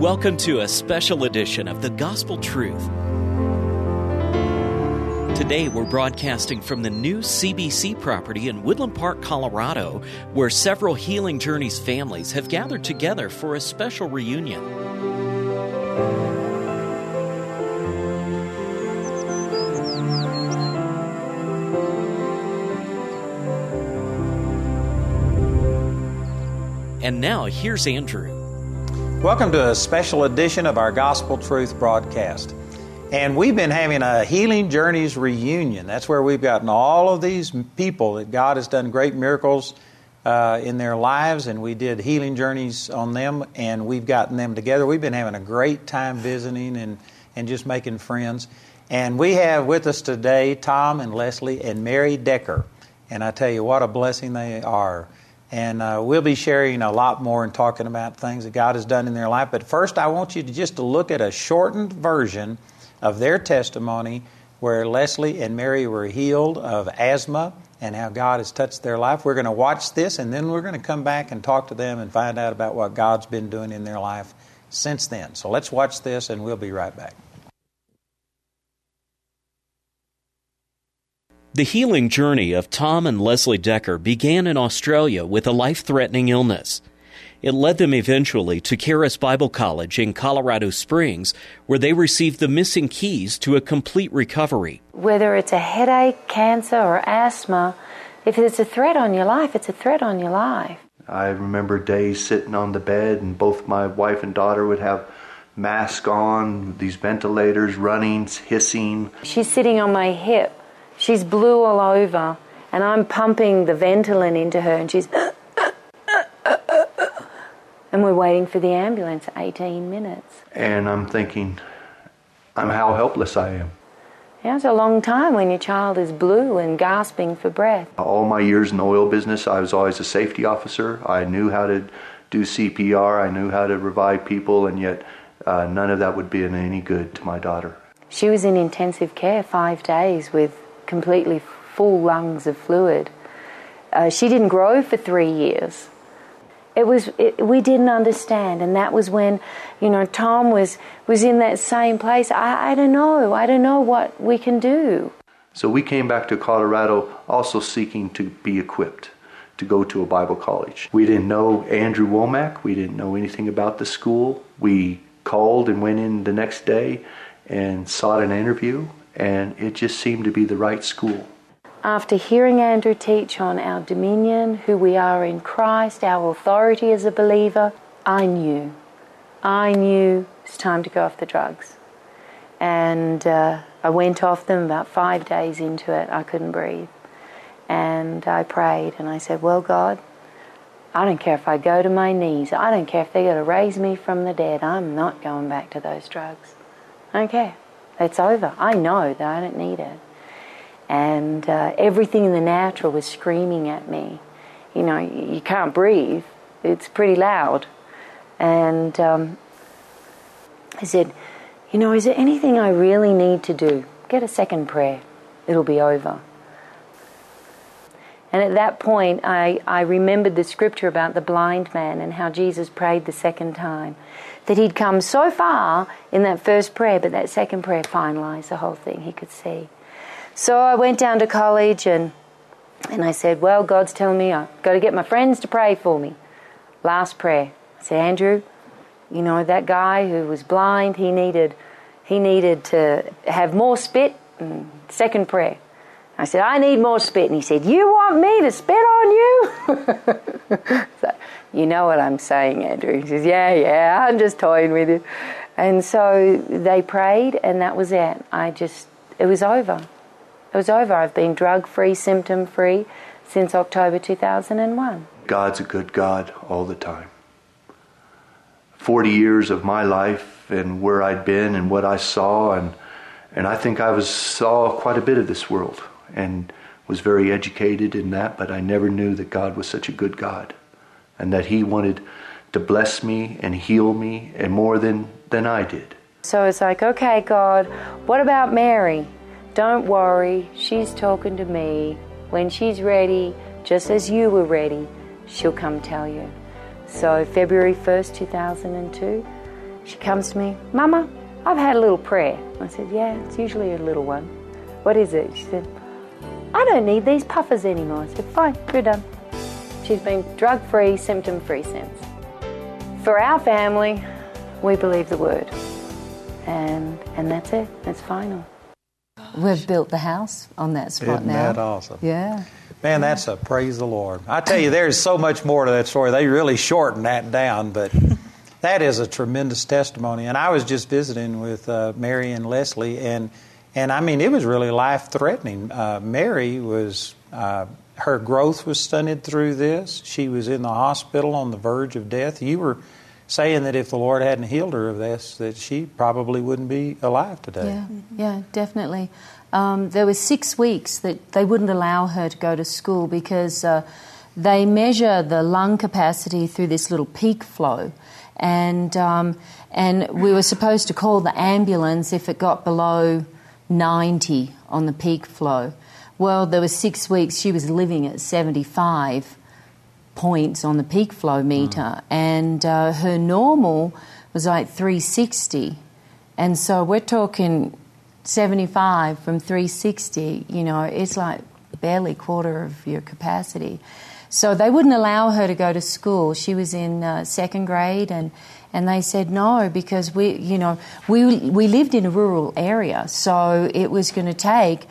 Welcome to a special edition of The Gospel Truth. Today we're broadcasting from the new CBC property in Woodland Park, Colorado, where several Healing Journeys families have gathered together for a special reunion. And now, here's Andrew. Welcome to a special edition of our Gospel Truth broadcast. And we've been having a Healing Journeys reunion. That's where we've gotten all of these people that God has done great miracles in their lives, and we did Healing Journeys on them, and we've gotten them together. We've been having a great time visiting and just making friends. And we have with us today Tom and Leslie and Mary Decker. And I tell you, what a blessing they are. And we'll be sharing a lot more and talking about things that God has done in their life. But first, I want you to look at a shortened version of their testimony where Leslie and Mary were healed of asthma and how God has touched their life. We're going to watch this, and then we're going to come back and talk to them and find out about what God's been doing in their life since then. So let's watch this, and we'll be right back. The healing journey of Tom and Leslie Decker began in Australia with a life-threatening illness. It led them eventually to Charis Bible College in Colorado Springs, where they received the missing keys to a complete recovery. Whether it's a headache, cancer, or asthma, if it's a threat on your life, it's a threat on your life. I remember days sitting on the bed, and both my wife and daughter would have masks on, these ventilators running, hissing. She's sitting on my hip. She's blue all over, and I'm pumping the Ventolin into her, and she's... and we're waiting for the ambulance 18 minutes. And I'm thinking, how helpless I am. Yeah, it's a long time when your child is blue and gasping for breath. All my years in the oil business, I was always a safety officer. I knew how to do CPR. I knew how to revive people, and yet none of that would be any good to my daughter. She was in intensive care 5 days with completely full lungs of fluid. She didn't grow for 3 years. We didn't understand, and that was when, Tom was in that same place. I don't know what we can do. So we came back to Colorado also seeking to be equipped to go to a Bible college. We didn't know Andrew Womack. We didn't know anything about the school. We called and went in the next day and sought an interview, and it just seemed to be the right school. After hearing Andrew teach on our dominion, who we are in Christ, our authority as a believer, I knew it's time to go off the drugs. And I went off them about 5 days into it. I couldn't breathe. And I prayed, and I said, well, God, I don't care if I go to my knees. I don't care if they're going to raise me from the dead. I'm not going back to those drugs. I don't care. It's over. I know that I don't need it. And everything in the natural was screaming at me. You can't breathe. It's pretty loud. And I said, is there anything I really need to do? Get a second prayer. It'll be over. And at that point, I remembered the scripture about the blind man and how Jesus prayed the second time. That he'd come so far in that first prayer, but that second prayer finalized the whole thing. He could see. So I went down to college and I said, well, God's telling me I've got to get my friends to pray for me. Last prayer. I said, Andrew, that guy who was blind, he needed to have more spit. And second prayer. I said, I need more spit. And he said, you want me to spit on you? So, you know what I'm saying, Andrew. He says, yeah, I'm just toying with you. And so they prayed, and that was it. It was over. It was over. I've been drug-free, symptom-free since October 2001. God's a good God all the time. 40 years of my life and where I'd been and what I saw, and I think I saw quite a bit of this world and was very educated in that, but I never knew that God was such a good God and that He wanted to bless me and heal me and more than I did. So it's like, okay, God, what about Mary? Don't worry, she's talking to me. When she's ready, just as you were ready, she'll come tell you. So February 1st, 2002, she comes to me, Mama, I've had a little prayer. I said, yeah, it's usually a little one. What is it? She said, I don't need these puffers anymore. I said, fine, you're done. She's been drug-free, symptom-free since. For our family, we believe the word. And that's it. That's final. We've built the house on that spot now. Isn't that awesome? Yeah. Man, that's a praise the Lord. I tell you, there's so much more to that story. They really shortened that down, but that is a tremendous testimony. And I was just visiting with Mary and Leslie, and I mean, it was really life-threatening. Mary was, her growth was stunted through this. She was in the hospital on the verge of death. You were saying that if the Lord hadn't healed her of this, that she probably wouldn't be alive today. Yeah, definitely. There were 6 weeks that they wouldn't allow her to go to school because they measure the lung capacity through this little peak flow. And we were supposed to call the ambulance if it got below 90 on the peak flow. Well, there were 6 weeks she was living at 75 points on the peak flow meter, and her normal was like 360. And so we're talking 75 from 360, you know, it's like barely quarter of your capacity. So they wouldn't allow her to go to school. She was in second grade, and they said no because we lived in a rural area, so it was going to take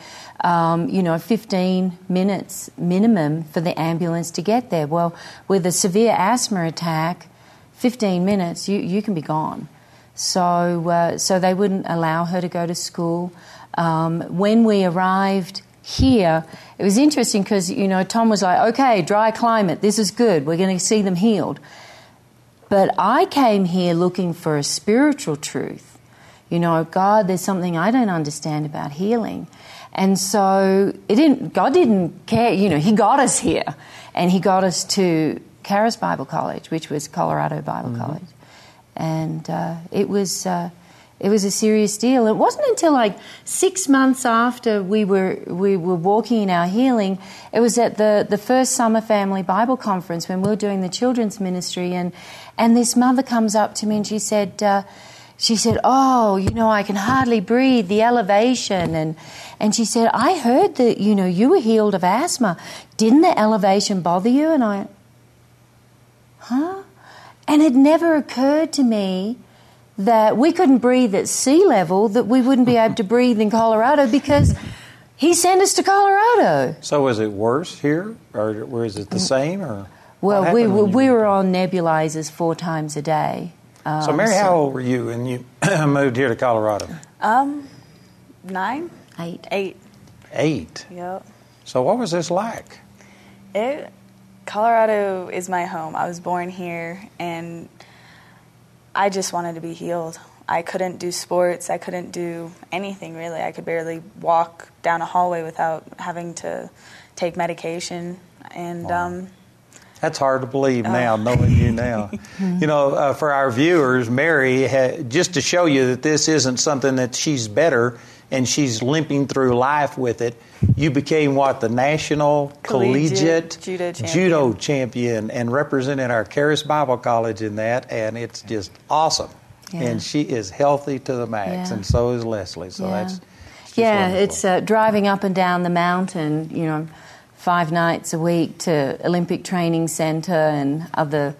15 minutes minimum for the ambulance to get there. Well, with a severe asthma attack, 15 minutes you can be gone. So they wouldn't allow her to go to school. When we arrived here, it was interesting because, Tom was like, okay, dry climate, this is good, we're going to see them healed. But I came here looking for a spiritual truth. God, there's something I don't understand about healing. And so God didn't care, He got us here. And He got us to Charis Bible College, which was Colorado Bible College. And it was a serious deal. It wasn't until like 6 months after we were walking in our healing, it was at the first Summer Family Bible Conference when we were doing the children's ministry, and this mother comes up to me and she said, oh, I can hardly breathe, the elevation. And she said, I heard that, you were healed of asthma. Didn't the elevation bother you? And I, huh? And it never occurred to me that we couldn't breathe at sea level, that we wouldn't be able to breathe in Colorado because He sent us to Colorado. So was it worse here, or was it the same? Or well, we were on nebulizers 4 times a day. So Mary, how old were you when you moved here to Colorado? 9. 8. 8? Yep. So what was this like? Colorado is my home. I was born here, and I just wanted to be healed. I couldn't do sports. I couldn't do anything, really. I could barely walk down a hallway without having to take medication. And wow. That's hard to believe now, knowing you now. For our viewers, Mary, just to show you that this isn't something that she's better and she's limping through life with it, you became the national collegiate judo champion and represented our Charis Bible College in that, and it's just awesome. Yeah. And she is healthy to the max, and so is Leslie. So that's wonderful. It's driving up and down the mountain, 5 nights a week to Olympic Training Center and other,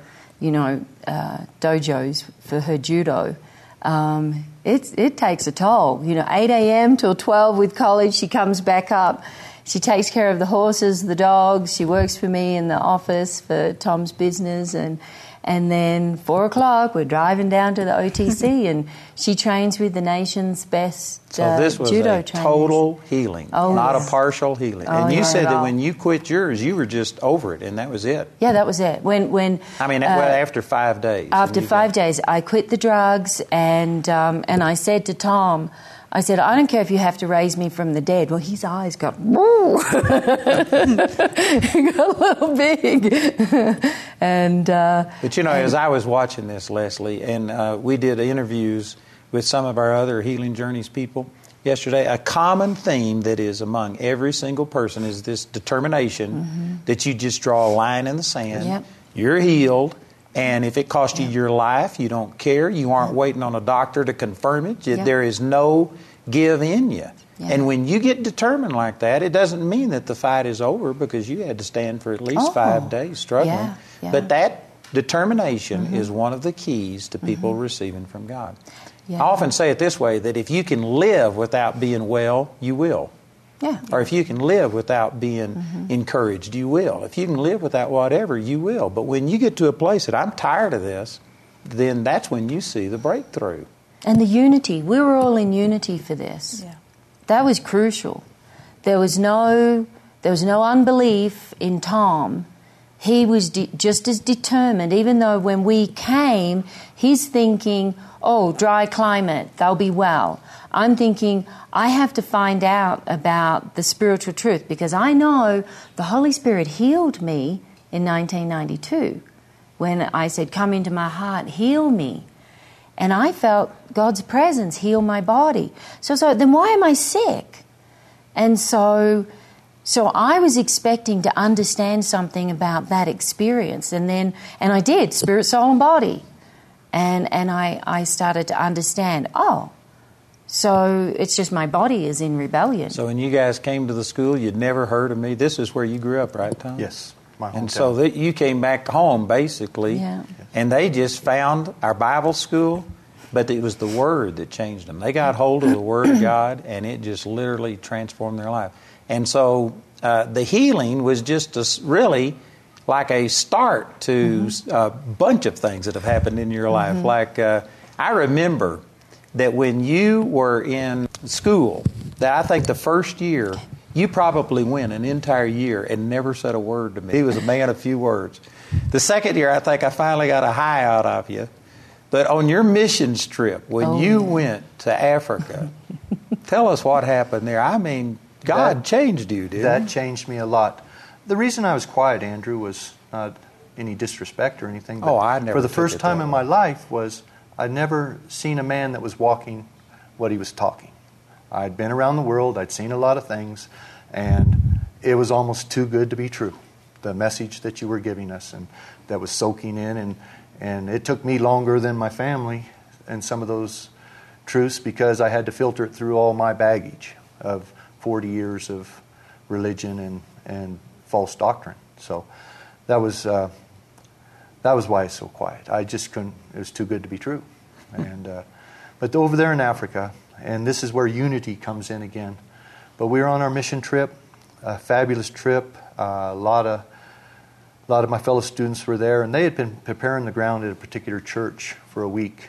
dojos for her judo. It takes a toll. 8 a.m. till 12 with college. She comes back up. She takes care of the horses, the dogs. She works for me in the office for Tom's business, and then 4 o'clock we're driving down to the OTC, and she trains with the nation's best so this was judo a trainers. Total healing, not a partial healing. And you said that when you quit yours, you were just over it, and that was it. Yeah, that was it. After 5 days. After 5 days, I quit the drugs, and I said to Tom, I said, I don't care if you have to raise me from the dead. Well, his eyes got, got a little big. But as I was watching this, Leslie, and we did interviews with some of our other Healing Journeys people yesterday, a common theme that is among every single person is this determination that you just draw a line in the sand. Yep. You're healed, And if it costs you your life, you don't care. You aren't waiting on a doctor to confirm it. There is no give in you. Yeah. And when you get determined like that, it doesn't mean that the fight is over, because you had to stand for at least 5 days struggling. Yeah. Yeah. But that determination is one of the keys to people receiving from God. Yeah. I often say it this way, that if you can live without being well, you will. Yeah. Or if you can live without being encouraged, you will. If you can live without whatever, you will. But when you get to a place that I'm tired of this, then that's when you see the breakthrough. And the unity. We were all in unity for this. Yeah. That was crucial. There was no unbelief in Tom. He was just as determined, even though when we came, he's thinking, oh, dry climate, they'll be well. I'm thinking, I have to find out about the spiritual truth, because I know the Holy Spirit healed me in 1992 when I said, come into my heart, heal me. And I felt God's presence heal my body. So then why am I sick? And so I was expecting to understand something about that experience. And I did, spirit, soul, and body. And I started to understand, so it's just my body is in rebellion. So when you guys came to the school, you'd never heard of me. This is where you grew up, right, Tom? Yes, my hometown. And so you came back home, basically, and they just found our Bible school, but it was the Word that changed them. They got hold of the Word of God, and it just literally transformed their life. And so the healing was just really like a start to a bunch of things that have happened in your life. Like I remember that when you were in school, that I think the first year, you probably went an entire year and never said a word to me. He was a man of few words. The second year, I think I finally got a high out of you. But on your missions trip, when you went to Africa, tell us what happened there. I mean, God changed you, didn't He? That changed me a lot. The reason I was quiet, Andrew, was not any disrespect or anything. But I never for the took first it time that in way. my life I'd never seen a man that was walking what he was talking. I'd been around the world, I'd seen a lot of things, and it was almost too good to be true. The message that you were giving us and that was soaking in, and it took me longer than my family and some of those truths, because I had to filter it through all my baggage of 40 years of religion and false doctrine. So that was why it's so quiet. I just couldn't. It was too good to be true. And but over there in Africa, and this is where unity comes in again. But we were on our mission trip, a fabulous trip. A lot of my fellow students were there, and they had been preparing the ground at a particular church for a week,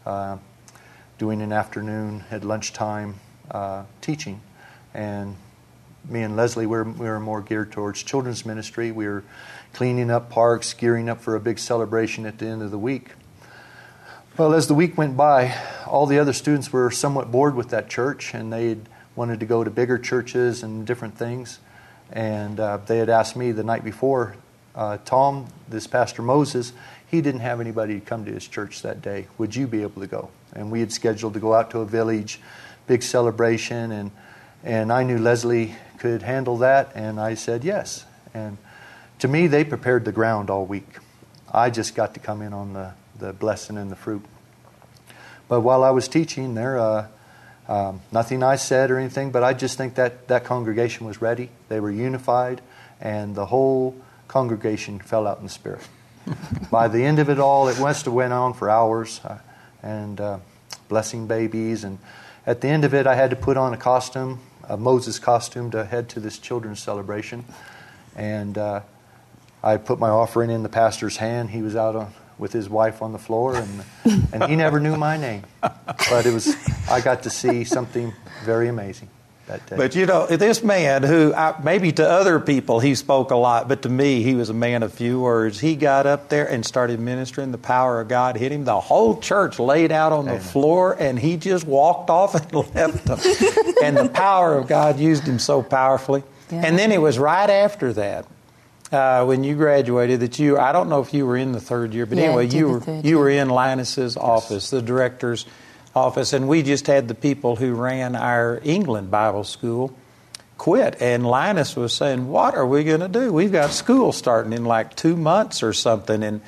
doing an afternoon at lunchtime teaching. And me and Leslie, we were more geared towards children's ministry. We were cleaning up parks, gearing up for a big celebration at the end of the week. Well, as the week went by, all the other students were somewhat bored with that church, and they wanted to go to bigger churches and different things. And they had asked me the night before, Tom, this Pastor Moses, he didn't have anybody come to his church that day. Would you be able to go? And we had scheduled to go out to a village, big celebration, and I knew Leslie could handle that, and I said yes. And to me, they prepared the ground all week. I just got to come in on the blessing and the fruit. But while I was teaching there, nothing I said or anything, but I just think that congregation was ready. They were unified, and the whole congregation fell out in the Spirit. By the end of it all, it must have went on for hours, and blessing babies. And at the end of it, I had to put on a Moses costume, to head to this children's celebration. And I put my offering in the pastor's hand. He was out with his wife on the floor, and he never knew my name. But I got to see something very amazing that day. But this man who, maybe to other people he spoke a lot, but to me he was a man of few words. He got up there and started ministering. The power of God hit him. The whole church laid out on the floor, and he just walked off and left them. And the power of God used him so powerfully. Yeah. And then it was right after that, when you graduated, I don't know if you were in the third year, but anyway, you were in Linus's office, the director's office, and we just had the people who ran our England Bible school quit. And Linus was saying, what are we going to do? We've got school starting in like 2 months or something.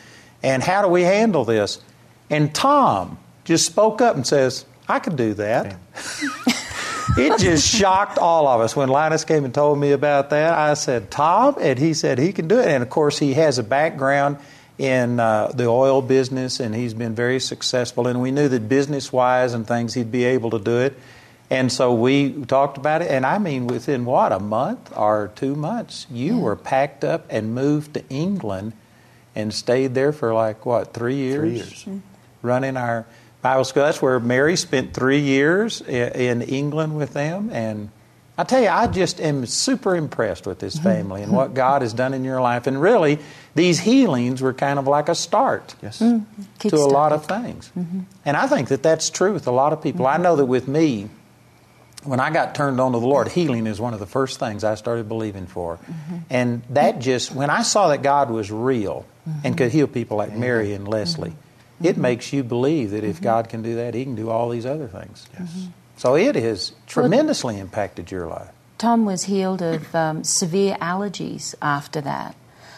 And how do we handle this? And Tom just spoke up and says, I could do that. It just shocked all of us. When Linus came and told me about that, I said, Tom? And he said he can do it. And, of course, he has a background in the oil business, and he's been very successful. And we knew that business-wise and things, he'd be able to do it. And so we talked about it. And, I mean, within, a month or 2 months, you were packed up and moved to England and stayed there for, 3 years? 3 years. Running our Bible school. That's where Mary spent 3 years in England with them. And I tell you, I just am super impressed with this family and what God has done in your life. And really, these healings were kind of like a start to a lot of things. And I think that that's true with a lot of people. I know that with me, when I got turned on to the Lord, healing is one of the first things I started believing for. And that just, when I saw that God was real and could heal people like Mary and Leslie, it makes you believe that if God can do that, He can do all these other things. So it has tremendously impacted your life. Tom was healed of severe allergies after that.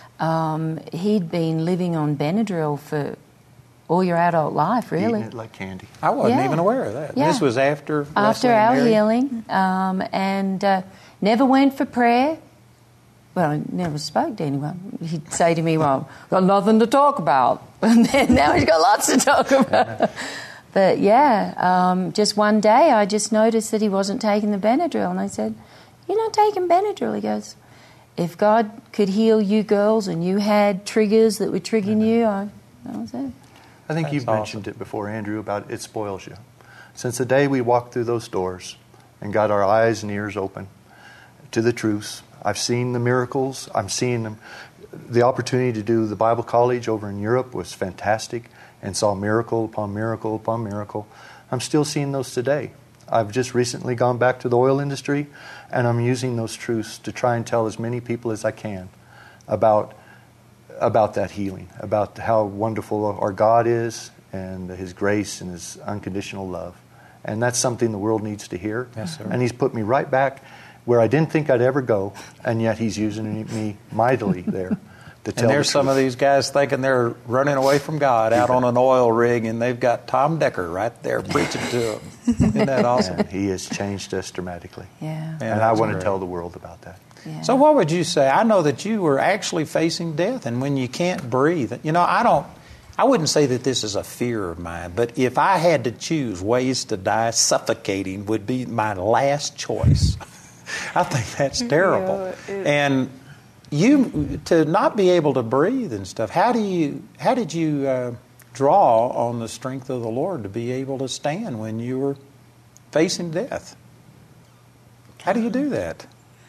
He'd been living on Benadryl for all your adult life, really. Eating it like candy. I wasn't even aware of that. Yeah. This was after After Leslie our and Mary? healing, and never went for prayer. Well, I never spoke to anyone. He'd say to me, well, got nothing to talk about. And then now he's got lots to talk about. But just one day I just noticed that he wasn't taking the Benadryl. And I said, you're not taking Benadryl? He goes, if God could heal you girls and you had triggers that were triggering you, that was it. I think you've mentioned it before, Andrew, about it spoils you. Since the day we walked through those doors and got our eyes and ears open to the truths, I've seen the miracles. I'm seeing them. The opportunity to do the Bible college over in Europe was fantastic and saw miracle upon miracle upon miracle. I'm still seeing those today. I've just recently gone back to the oil industry, and I'm using those truths to try and tell as many people as I can about that healing, about how wonderful our God is and His grace and His unconditional love. And that's something the world needs to hear. Yes, sir. And He's put me right back where I didn't think I'd ever go, and yet He's using me mightily there to tell. And there's some of these guys thinking they're running away from God out on an oil rig, and they've got Tom Decker right there preaching to them. Isn't that awesome? And He has changed us dramatically. Yeah. And I want to tell the world about that. Yeah. So what would you say? I know that you were actually facing death, and when you can't breathe, I wouldn't say that this is a fear of mine, but if I had to choose ways to die, suffocating would be my last choice. I think that's terrible. And you, to not be able to breathe and stuff, how did you draw on the strength of the Lord to be able to stand when you were facing death? How do you do that?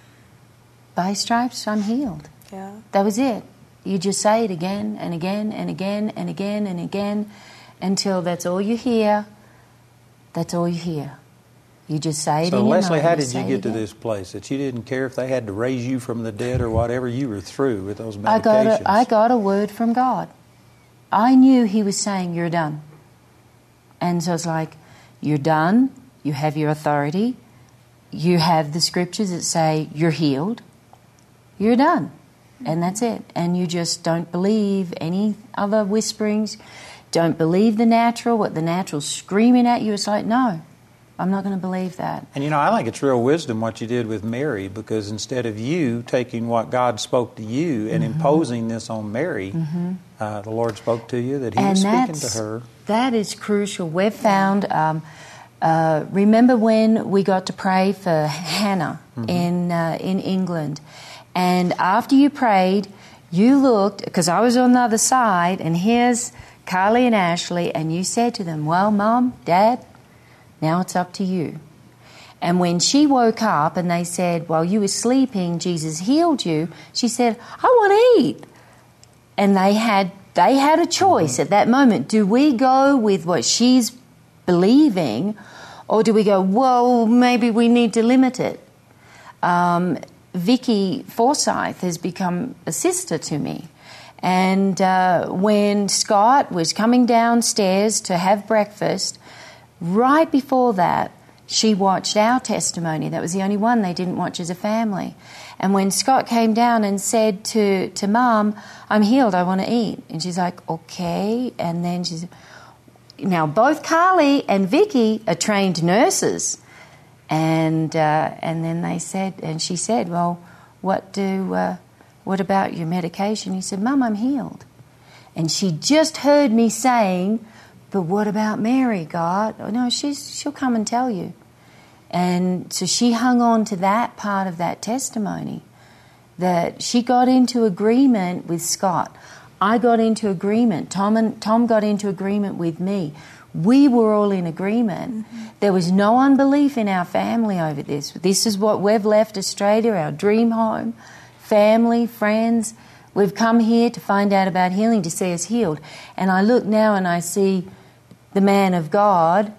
By His stripes, I'm healed. Yeah. That was it. You just say it again and again and again and again and again until that's all you hear. That's all you hear. You just say it in your mind. So, Leslie, how did you get to this place that you didn't care if they had to raise you from the dead or whatever? You were through with those medications. I got a word from God. I knew He was saying, you're done. And so it's like, you're done. You have your authority. You have the scriptures that say you're healed. You're done. And that's it. And you just don't believe any other whisperings. Don't believe the natural, what the natural's screaming at you. It's like, no, I'm not going to believe that. And I think it's real wisdom what you did with Mary, because instead of you taking what God spoke to you and imposing this on Mary, the Lord spoke to you that He was speaking to her. That is crucial. We've found, remember when we got to pray for Hannah in England? And after you prayed, you looked, because I was on the other side, and here's Carly and Ashley, and you said to them, well, Mom, Dad, now it's up to you. And when she woke up and they said, well, you were sleeping, Jesus healed you, she said, I want to eat. And they had a choice at that moment. Do we go with what she's believing, or do we go, well, maybe we need to limit it? Vicky Forsyth has become a sister to me. And when Scott was coming downstairs to have breakfast, right before that, she watched our testimony. That was the only one they didn't watch as a family. And when Scott came down and said to Mom, I'm healed, I want to eat. And she's like, okay. And then she said, now both Carly and Vicky are trained nurses. And then they said, and she said, well, what about your medication? He said, Mum, I'm healed. And she just heard me saying, but what about Mary, God? Oh, no, she'll come and tell you. And so she hung on to that part of that testimony, that she got into agreement with Scott. I got into agreement. Tom got into agreement with me. We were all in agreement. Mm-hmm. There was no unbelief in our family over this. This is what we've left Australia, our dream home, family, friends. We've come here to find out about healing, to see us healed. And I look now and I see the man of God,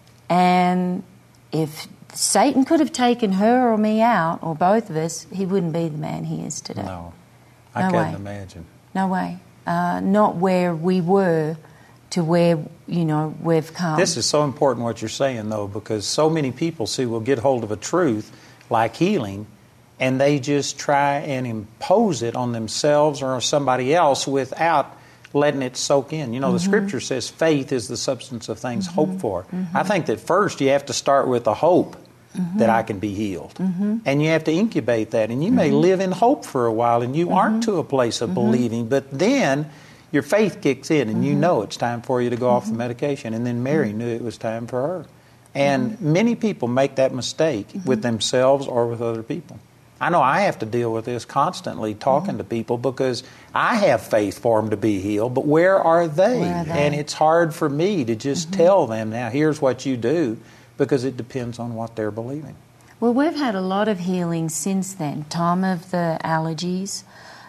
and if Satan could have taken her or me out, or both of us, he wouldn't be the man he is today. No, I couldn't imagine. No way. Not where we were to where, we've come. This is so important what you're saying, though, because so many people, will get hold of a truth like healing, and they just try and impose it on themselves or somebody else without letting it soak in. The Scripture says faith is the substance of things hoped for. I think that first you have to start with the hope that I can be healed. And you have to incubate that. And you may live in hope for a while and you aren't to a place of believing, but then your faith kicks in and you know it's time for you to go off the medication. And then Mary knew it was time for her. And many people make that mistake with themselves or with other people. I know I have to deal with this constantly talking to people because I have faith for them to be healed, but where are they? And it's hard for me to just tell them, now here's what you do, because it depends on what they're believing. Well, we've had a lot of healing since then. Tom of the allergies,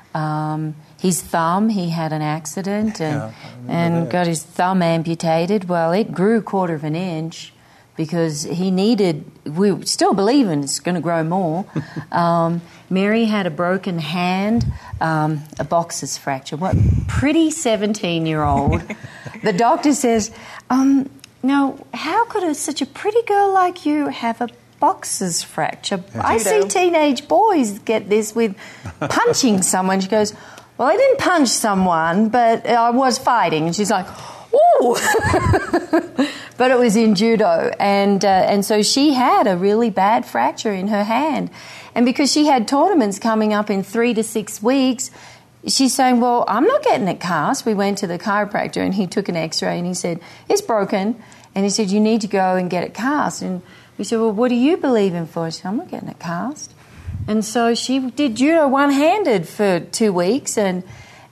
his thumb, he had an accident and got his thumb amputated. Well, it grew 1/4 inch. Because we still believe it's going to grow more. Mary had a broken hand, a boxer's fracture. What pretty 17-year-old. The doctor says, now, how could such a pretty girl like you have a boxer's fracture? I see teenage boys get this with punching someone. She goes, well, I didn't punch someone, but I was fighting. And she's like, ooh! But it was in judo, and so she had a really bad fracture in her hand. And because she had tournaments coming up in 3 to 6 weeks, she's saying, well, I'm not getting it cast. We went to the chiropractor and he took an x-ray and he said, it's broken. And he said, you need to go and get it cast. And we said, well, what are you believing for? She said, I'm not getting it cast. And so she did judo one-handed for 2 weeks and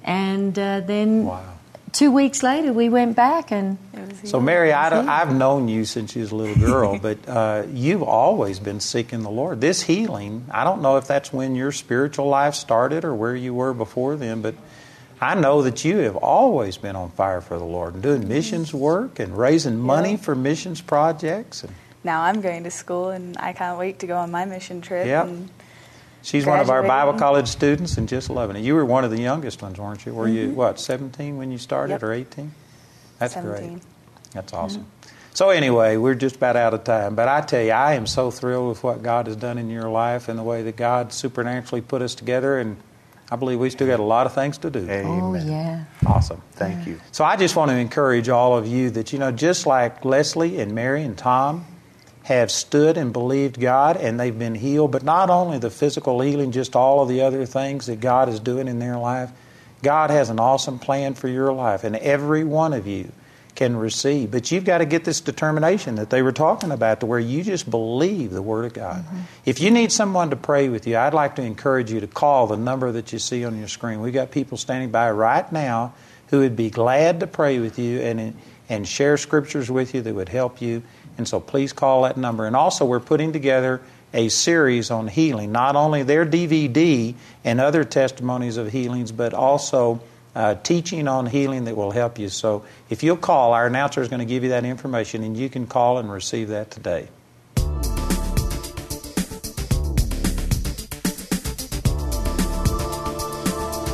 then... Wow. 2 weeks later, we went back and... So, Mary, I've known you since you was a little girl, but you've always been seeking the Lord. This healing, I don't know if that's when your spiritual life started or where you were before then, but I know that you have always been on fire for the Lord and doing missions work and raising money for missions projects. And now I'm going to school, and I can't wait to go on my mission trip. Yep. She's one of our Bible college students and just loving it. You were one of the youngest ones, weren't you? Were you, 17 when you started or 18? That's 17. Great. That's awesome. So anyway, we're just about out of time. But I tell you, I am so thrilled with what God has done in your life and the way that God supernaturally put us together. And I believe we still got a lot of things to do. Amen. Oh, yeah. Awesome. Thank you. So I just want to encourage all of you that, just like Leslie and Mary and Tom have stood and believed God and they've been healed, but not only the physical healing, just all of the other things that God is doing in their life. God has an awesome plan for your life, and every one of you can receive. But you've got to get this determination that they were talking about, to where you just believe the Word of God. If you need someone to pray with you, I'd like to encourage you to call the number that you see on your screen. We've got people standing by right now who would be glad to pray with you and share scriptures with you that would help you. And so please call that number. And also, we're putting together a series on healing, not only their DVD and other testimonies of healings, but also teaching on healing that will help you. So if you'll call, our announcer is going to give you that information, and you can call and receive that today.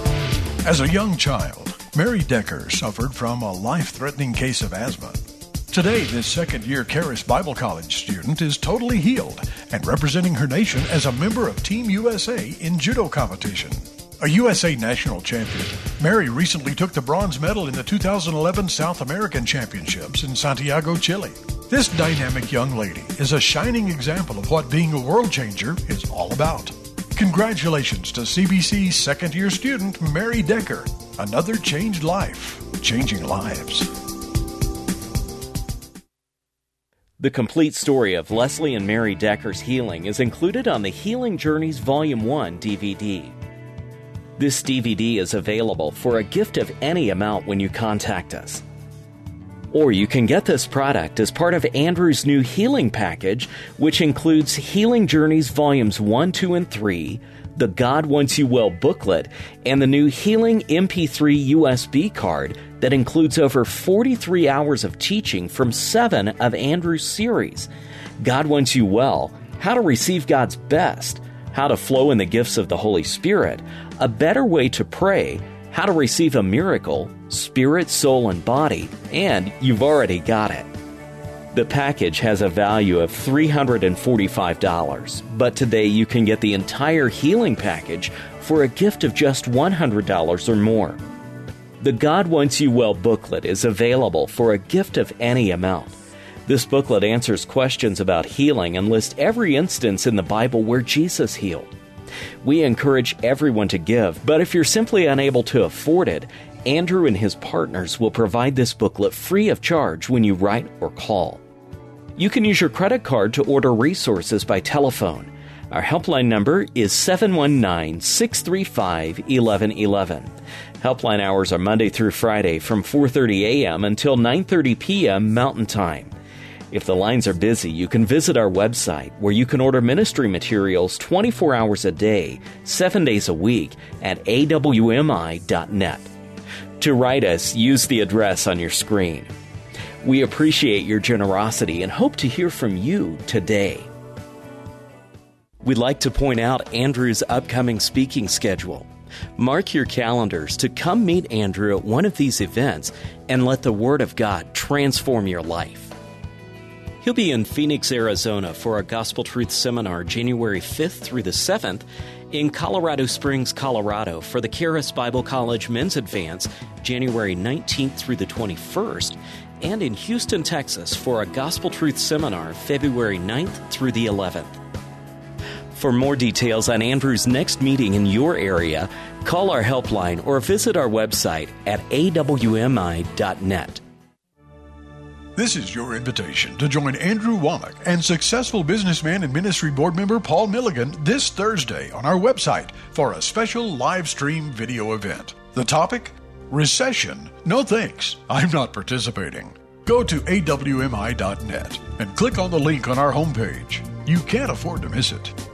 As a young child, Mary Decker suffered from a life-threatening case of asthma. Today, this second-year Charis Bible College student is totally healed and representing her nation as a member of Team USA in judo competition. A USA national champion, Mary recently took the bronze medal in the 2011 South American Championships in Santiago, Chile. This dynamic young lady is a shining example of what being a world changer is all about. Congratulations to CBC's second-year student, Mary Decker. Another changed life, changing lives. The complete story of Leslie and Mary Decker's healing is included on the Healing Journeys Volume 1 DVD. This DVD is available for a gift of any amount when you contact us. Or you can get this product as part of Andrew's new healing package, which includes Healing Journeys Volumes 1, 2, and 3, the God Wants You Well booklet, and the new Healing MP3 USB card that includes over 43 hours of teaching from 7 of Andrew's series. God Wants You Well, How to Receive God's Best, How to Flow in the Gifts of the Holy Spirit, A Better Way to Pray, How to Receive a Miracle, Spirit, Soul, and Body, and You've Already Got It. The package has a value of $345, but today you can get the entire healing package for a gift of just $100 or more. The God Wants You Well booklet is available for a gift of any amount. This booklet answers questions about healing and lists every instance in the Bible where Jesus healed. We encourage everyone to give, but if you're simply unable to afford it, Andrew and his partners will provide this booklet free of charge when you write or call. You can use your credit card to order resources by telephone. Our helpline number is 719-635-1111. Helpline hours are Monday through Friday from 4:30 a.m. until 9:30 p.m. Mountain Time. If the lines are busy, you can visit our website where you can order ministry materials 24 hours a day, 7 days a week at awmi.net. To write us, use the address on your screen. We appreciate your generosity and hope to hear from you today. We'd like to point out Andrew's upcoming speaking schedule. Mark your calendars to come meet Andrew at one of these events and let the Word of God transform your life. He'll be in Phoenix, Arizona for a Gospel Truth Seminar January 5th through the 7th, in Colorado Springs, Colorado for the Charis Bible College Men's Advance January 19th through the 21st, and in Houston, Texas for a Gospel Truth Seminar February 9th through the 11th. For more details on Andrew's next meeting in your area, call our helpline or visit our website at awmi.net. This is your invitation to join Andrew Wommack and successful businessman and ministry board member Paul Milligan this Thursday on our website for a special live stream video event. The topic? Recession. No thanks. I'm not participating. Go to awmi.net and click on the link on our homepage. You can't afford to miss it.